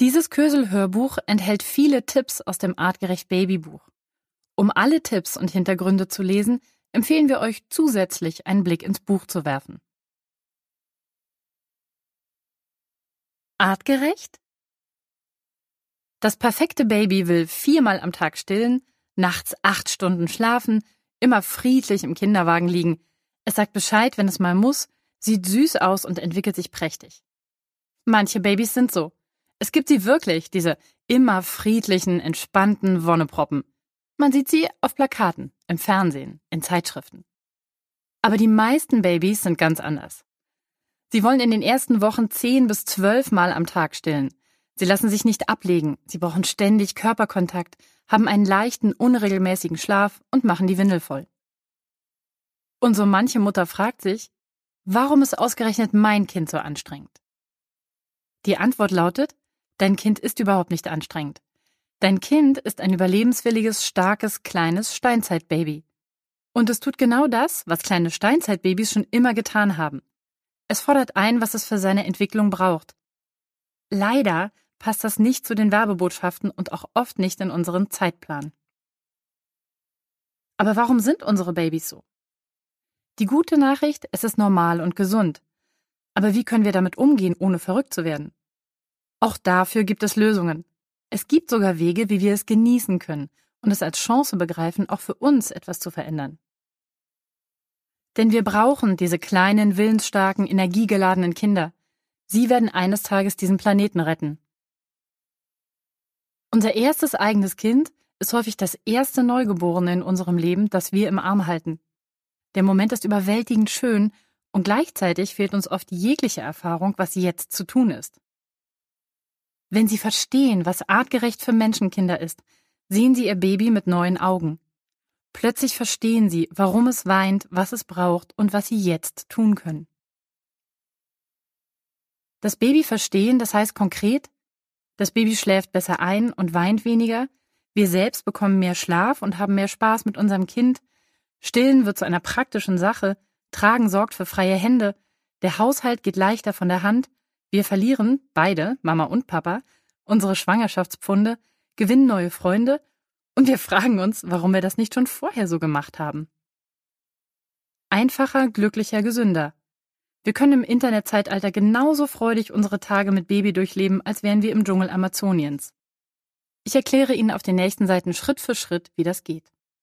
Dieses Kösel-Hörbuch enthält viele Tipps aus dem Artgerecht Babybuch. Um alle Tipps und Hintergründe zu lesen, empfehlen wir euch zusätzlich einen Blick ins Buch zu werfen. Artgerecht? Das perfekte Baby will 4-mal am Tag stillen, nachts 8 Stunden schlafen, immer friedlich im Kinderwagen liegen. Es sagt Bescheid, wenn es mal muss, sieht süß aus und entwickelt sich prächtig. Manche Babys sind so. Es gibt sie wirklich, diese immer friedlichen, entspannten Wonneproppen. Man sieht sie auf Plakaten, im Fernsehen, in Zeitschriften. Aber die meisten Babys sind ganz anders. Sie wollen in den ersten Wochen 10 bis 12 Mal am Tag stillen. Sie lassen sich nicht ablegen, sie brauchen ständig Körperkontakt, haben einen leichten, unregelmäßigen Schlaf und machen die Windel voll. Und so manche Mutter fragt sich, warum ist ausgerechnet mein Kind so anstrengend? Die Antwort lautet, dein Kind ist überhaupt nicht anstrengend. Dein Kind ist ein überlebenswilliges, starkes, kleines Steinzeitbaby. Und es tut genau das, was kleine Steinzeitbabys schon immer getan haben. Es fordert ein, was es für seine Entwicklung braucht. Leider passt das nicht zu den Werbebotschaften und auch oft nicht in unseren Zeitplan. Aber warum sind unsere Babys so? Die gute Nachricht, es ist normal und gesund. Aber wie können wir damit umgehen, ohne verrückt zu werden? Auch dafür gibt es Lösungen. Es gibt sogar Wege, wie wir es genießen können und es als Chance begreifen, auch für uns etwas zu verändern. Denn wir brauchen diese kleinen, willensstarken, energiegeladenen Kinder. Sie werden eines Tages diesen Planeten retten. Unser erstes eigenes Kind ist häufig das erste Neugeborene in unserem Leben, das wir im Arm halten. Der Moment ist überwältigend schön und gleichzeitig fehlt uns oft jegliche Erfahrung, was jetzt zu tun ist. Wenn Sie verstehen, was artgerecht für Menschenkinder ist, sehen Sie Ihr Baby mit neuen Augen. Plötzlich verstehen Sie, warum es weint, was es braucht und was Sie jetzt tun können. Das Baby verstehen, das heißt konkret, das Baby schläft besser ein und weint weniger, wir selbst bekommen mehr Schlaf und haben mehr Spaß mit unserem Kind, Stillen wird zu einer praktischen Sache, Tragen sorgt für freie Hände, der Haushalt geht leichter von der Hand, wir verlieren, beide, Mama und Papa, unsere Schwangerschaftspfunde, gewinnen neue Freunde und wir fragen uns, warum wir das nicht schon vorher so gemacht haben. Einfacher, glücklicher, gesünder. Wir können im Internetzeitalter genauso freudig unsere Tage mit Baby durchleben, als wären wir im Dschungel Amazoniens. Ich erkläre Ihnen auf den nächsten Seiten Schritt für Schritt, wie das geht.